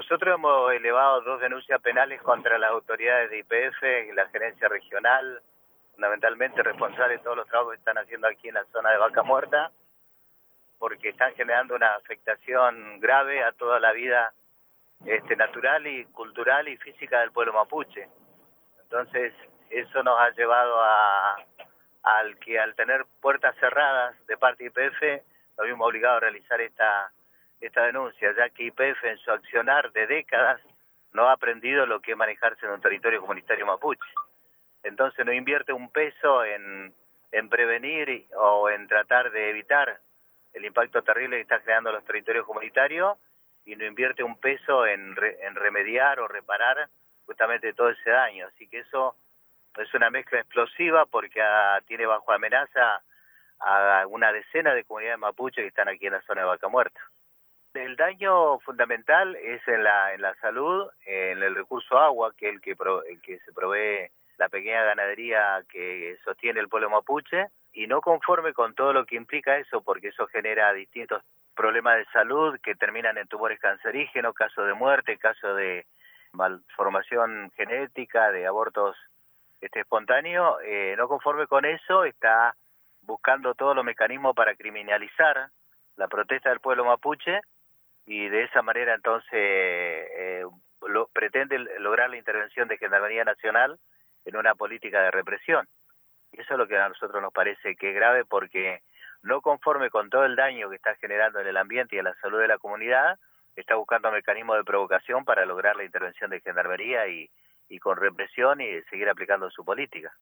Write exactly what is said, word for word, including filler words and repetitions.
Nosotros hemos elevado dos denuncias penales contra las autoridades de Y P F y la gerencia regional, fundamentalmente responsables de todos los trabajos que están haciendo aquí en la zona de Vaca Muerta, porque están generando una afectación grave a toda la vida este, natural y cultural y física del pueblo mapuche. Entonces, eso nos ha llevado a al que al tener puertas cerradas de parte de Y P F, nos vimos obligados a realizar esta esta denuncia, ya que Y P F en su accionar de décadas no ha aprendido lo que es manejarse en un territorio comunitario mapuche. Entonces no invierte un peso en, en prevenir o en tratar de evitar el impacto terrible que está creando los territorios comunitarios y no invierte un peso en, re, en remediar o reparar justamente todo ese daño. Así que eso es una mezcla explosiva porque a, tiene bajo amenaza a una decena de comunidades mapuches que están aquí en la zona de Vaca Muerta. El daño fundamental es en la en la salud, en el recurso agua, que es el que, pro, el que se provee la pequeña ganadería que sostiene el pueblo mapuche, y no conforme con todo lo que implica eso, porque eso genera distintos problemas de salud que terminan en tumores cancerígenos, casos de muerte, casos de malformación genética, de abortos este, espontáneos. Eh, no conforme con eso, está buscando todos los mecanismos para criminalizar la protesta del pueblo mapuche, y de esa manera entonces eh, lo, pretende lograr la intervención de Gendarmería Nacional en una política de represión. Y eso es lo que a nosotros nos parece que es grave, porque no conforme con todo el daño que está generando en el ambiente y en la salud de la comunidad, está buscando mecanismos de provocación para lograr la intervención de Gendarmería y, y con represión y seguir aplicando su política.